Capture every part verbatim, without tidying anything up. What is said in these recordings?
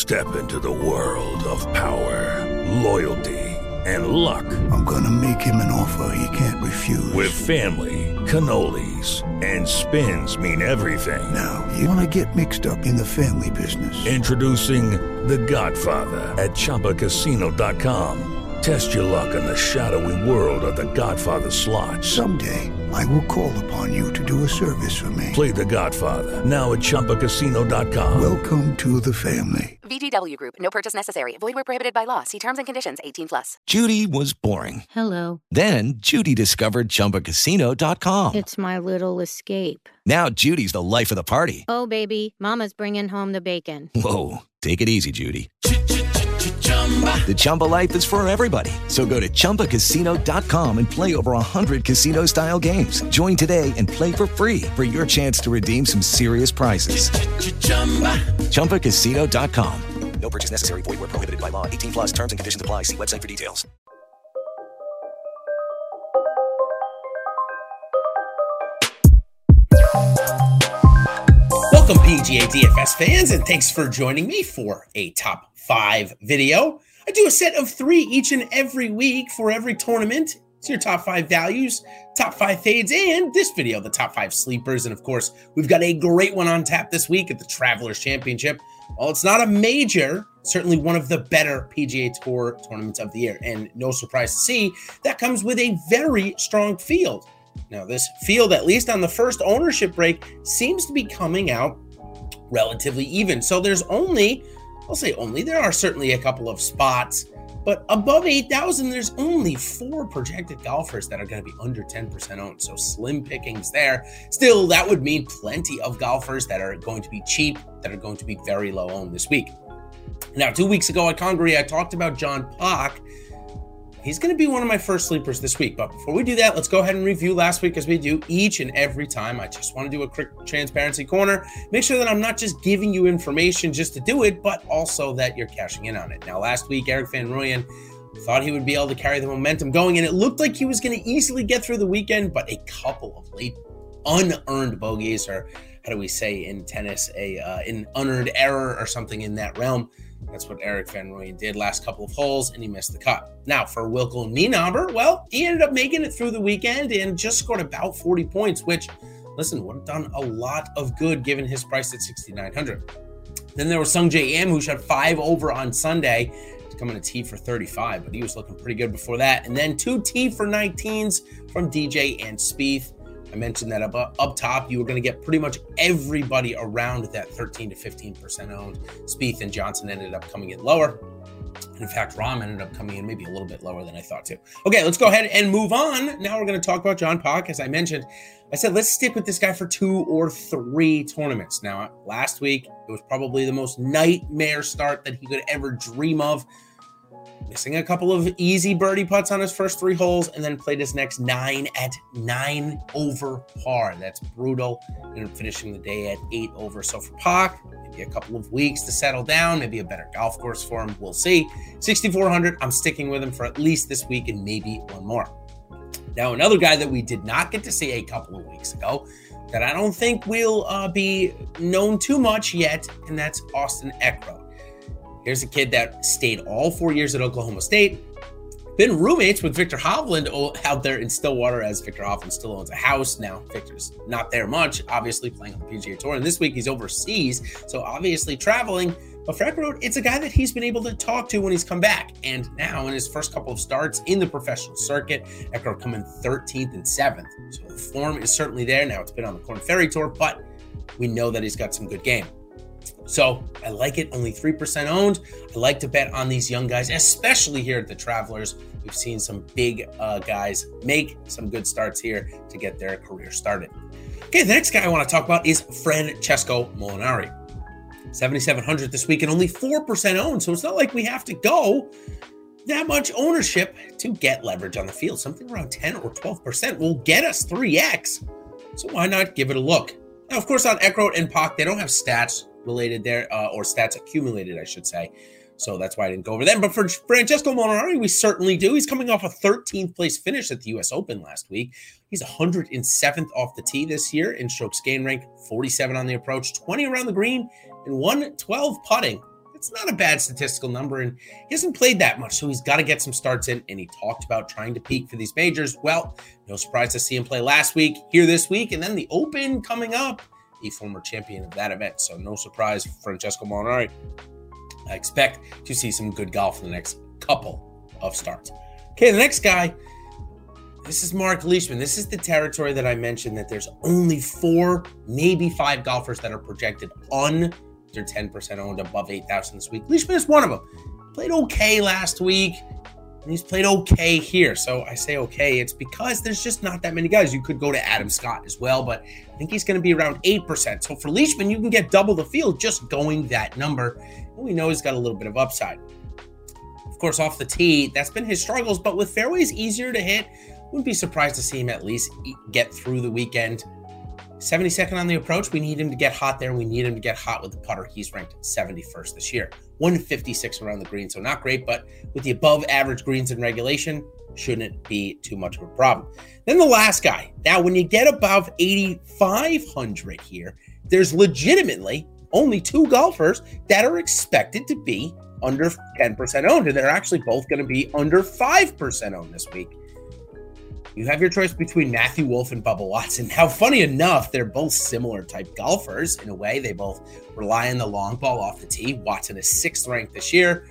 Step into the world of power, loyalty, and luck. I'm gonna make him an offer he can't refuse. With family, cannolis, and spins mean everything. Now, you wanna get mixed up in the family business. Introducing The Godfather at Chumba Casino dot com. Test your luck in the shadowy world of The Godfather slot. Someday, I will call upon you to do a service for me. Play The Godfather, now at Chumba Casino dot com. Welcome to the family. V G W Group. No purchase necessary. Void where prohibited by law. See terms and conditions. eighteen plus. Judy was boring. Hello. Then Judy discovered Chumba Casino dot com. It's my little escape. Now Judy's the life of the party. Oh, baby, mama's bringing home the bacon. Whoa, take it easy, Judy. The Chumba life is for everybody. So go to Chumba Casino dot com and play over one hundred casino-style games. Join today and play for free for your chance to redeem some serious prizes. Chumba Casino dot com. No purchase necessary. Void where prohibited by law. eighteen plus terms and conditions apply. See website for details. Welcome, P G A D F S fans, and thanks for joining me for a top five video. I do a set of three each and every week for every tournament. It's your top five values, top five fades, and this video, the top five sleepers. And of course, we've got a great one on tap this week at the Travelers Championship. While it's not a major, certainly one of the better P G A Tour tournaments of the year. And no surprise to see, that comes with a very strong field. Now, this field, at least on the first ownership break, seems to be coming out relatively even. So there's only, I'll say only, there are certainly a couple of spots, but above eight thousand, there's only four projected golfers that are going to be under ten percent owned. So slim pickings there. Still, that would mean plenty of golfers that are going to be cheap, that are going to be very low owned this week. Now, two weeks ago at Congaree, I talked about John Pak. He's going to be one of my first sleepers this week. But before we do that, let's go ahead and review last week as we do each and every time. I just want to do a quick transparency corner. Make sure that I'm not just giving you information just to do it, but also that you're cashing in on it. Now, last week, Erik van Rooyen thought he would be able to carry the momentum going, and it looked like he was going to easily get through the weekend, but a couple of late unearned bogeys, or how do we say in tennis, a uh, an unearned error or something in that realm. That's what Erik van Rooyen did last couple of holes, and he missed the cut. Now, for Wilco Nienaber, well, he ended up making it through the weekend and just scored about forty points, which, listen, would have done a lot of good given his price at sixty-nine hundred. Then there was Sungjae Im, who shot five over on Sunday to come in a tee for thirty-five, but he was looking pretty good before that. And then two tee for nineteens from D J and Spieth. I mentioned that up, up top, you were going to get pretty much everybody around that thirteen to fifteen percent owned. Spieth and Johnson ended up coming in lower. And in fact, Rahm ended up coming in maybe a little bit lower than I thought too. Okay, let's go ahead and move on. Now we're going to talk about John Pak. As I mentioned, I said, let's stick with this guy for two or three tournaments. Now, last week, it was probably the most nightmare start that he could ever dream of. Missing a couple of easy birdie putts on his first three holes, and then played his next nine at nine over par. That's brutal. Ended up finishing the day at eight over. So for Pak, maybe a couple of weeks to settle down, maybe a better golf course for him. We'll see. sixty-four hundred, I'm sticking with him for at least this week and maybe one more. Now, another guy that we did not get to see a couple of weeks ago that I don't think will uh, be known too much yet, and that's Austin Eckroat. Here's a kid that stayed all four years at Oklahoma State, been roommates with Viktor Hovland out there in Stillwater, as Viktor Hovland still owns a house. Now, Victor's not there much, obviously playing on the P G A Tour, and this week he's overseas, so obviously traveling. But for Eckroat, it's a guy that he's been able to talk to when he's come back. And now in his first couple of starts in the professional circuit, Eckroat come in thirteenth and seventh. So the form is certainly there. Now it's been on the Korn Ferry Tour, but we know that he's got some good game. So I like it, only three percent owned. I like to bet on these young guys, especially here at the Travelers. We've seen some big uh, guys make some good starts here to get their career started. Okay, the next guy I want to talk about is Francesco Molinari. seventy-seven hundred this week and only four percent owned. So it's not like we have to go that much ownership to get leverage on the field. Something around ten or twelve percent will get us three X. So why not give it a look? Now, of course, on Eckroat and Pak, they don't have stats related there, uh, or stats accumulated, I should say. So that's why I didn't go over them. But for Francesco Molinari, we certainly do. He's coming off a thirteenth place finish at the U S Open last week. He's one hundred seventh off the tee this year in strokes gain rank, forty-seven on the approach, twenty around the green, and one twelve putting. It's not a bad statistical number, and he hasn't played that much, so he's got to get some starts in, and he talked about trying to peak for these majors. Well, no surprise to see him play last week, here this week, and then the Open coming up, a former champion of that event. So no surprise, Francesco Molinari. I expect to see some good golf in the next couple of starts. Okay, the next guy, this is Mark Leishman. This is the territory that I mentioned that there's only four, maybe five golfers that are projected under ten percent owned above eight thousand this week. Leishman is one of them. Played okay last week, and he's played okay here. So I say okay, it's because there's just not that many guys. You could go to Adam Scott as well, but I think he's going to be around eight percent. So for Leishman, you can get double the field just going that number. And we know he's got a little bit of upside. Of course, off the tee, that's been his struggles, but with fairways easier to hit, wouldn't be surprised to see him at least get through the weekend. seventy-second on the approach. We need him to get hot there. We need him to get hot with the putter. He's ranked seventy-first this year. one fifty-six around the green, so not great, but with the above average greens in regulation, shouldn't be too much of a problem. Then the last guy. Now, when you get above eighty-five hundred here, there's legitimately only two golfers that are expected to be under ten percent owned, and they're actually both going to be under five percent owned this week. You have your choice between Matthew Wolff and Bubba Watson. Now, funny enough, they're both similar type golfers in a way. They both rely on the long ball off the tee. Watson is sixth ranked this year.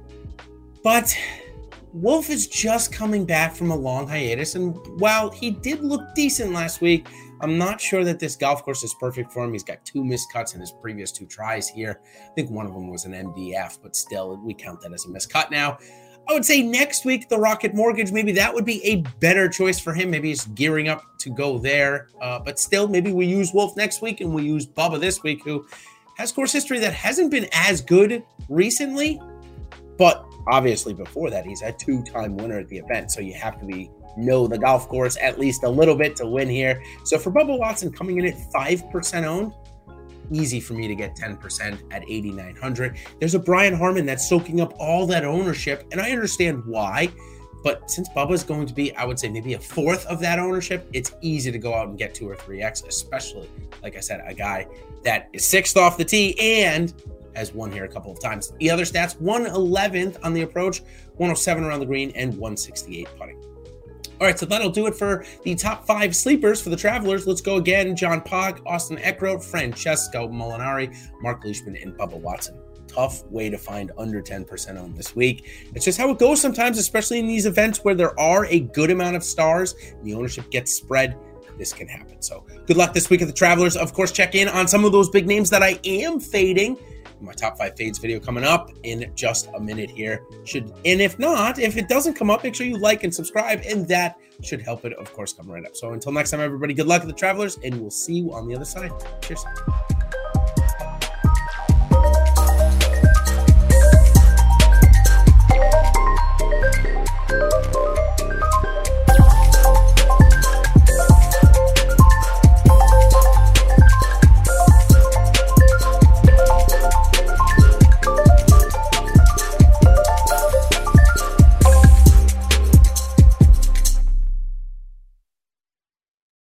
But Wolff is just coming back from a long hiatus, and while he did look decent last week, I'm not sure that this golf course is perfect for him. He's got two missed cuts in his previous two tries here. I think one of them was an M D F, but still, we count that as a missed cut now. I would say next week, the Rocket Mortgage, maybe that would be a better choice for him. Maybe he's gearing up to go there. Uh, but still, maybe we use Wolff next week and we use Bubba this week, who has course history that hasn't been as good recently. But obviously before that, he's a two-time winner at the event. So you have to be know the golf course at least a little bit to win here. So for Bubba Watson coming in at five percent owned, easy for me to get ten percent at eighty-nine hundred. There's a Brian Harman that's soaking up all that ownership, and I understand why. But since Bubba's going to be, I would say, maybe a fourth of that ownership, it's easy to go out and get two or three X, especially, like I said, a guy that is sixth off the tee and has won here a couple of times. The other stats, one eleventh on the approach, one oh seven around the green, and one sixty-eight putting. All right, so that'll do it for the top five sleepers for the Travelers. Let's go again. John Pog, Austin Eckroat, Francesco Molinari, Mark Leishman, and Bubba Watson. Tough way to find under ten percent on this week. It's just how it goes sometimes, especially in these events where there are a good amount of stars and the ownership gets spread. This can happen. So good luck this week at the Travelers. Of course, check in on some of those big names that I am fading. My top five fades video coming up in just a minute here. Should and if not, if it doesn't come up, make sure you like and subscribe, and that should help it, of course, come right up. So until next time, everybody, good luck at the Travelers, and we'll see you on the other side. Cheers.